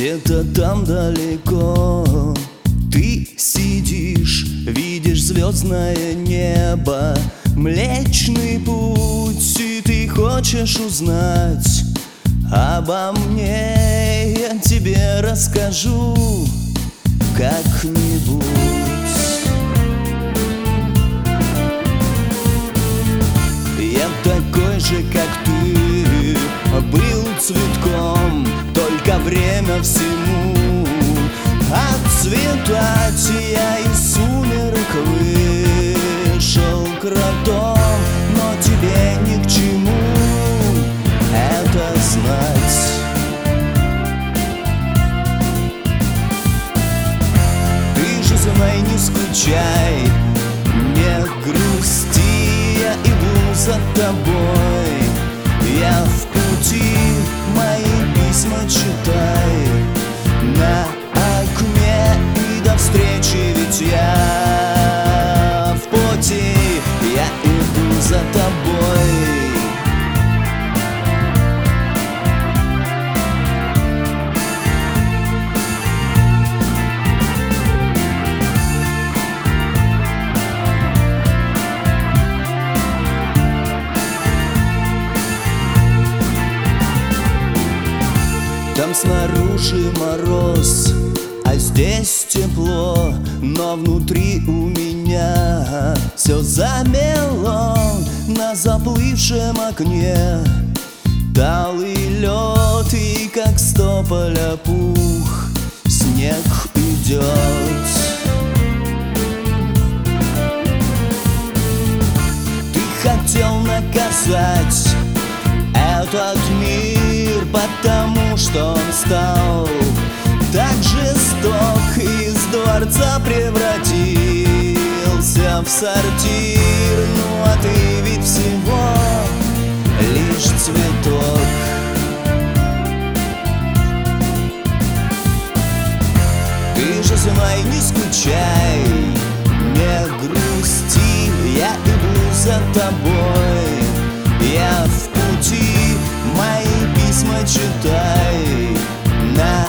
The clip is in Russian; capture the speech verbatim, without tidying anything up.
Где-то там далеко ты сидишь, видишь звездное небо, Млечный путь, и ты хочешь узнать обо мне. Я тебе расскажу как-нибудь. Я такой же, как ты, был цветком, только время всему отцветать. Я из сумерек вышел кротом, но тебе ни к чему это знать. Ты же знай, не скучай, не грусти, я иду за тобой. Я в пути, мои письма читай на окне, и до встречи, ведь я в пути, я иду за тобой. Там снаружи мороз, а здесь тепло, но внутри у меня все замело. На заплывшем окне талый лед, и как с тополя пух снег идет. Ты хотел наказать этот мир, потому что он стал так жесток, из дворца превратился в сортир. Ну а ты ведь всего лишь цветок. Ты же знай, не скучай, не грусти, я иду за тобой. Я в пути, мои письма читай на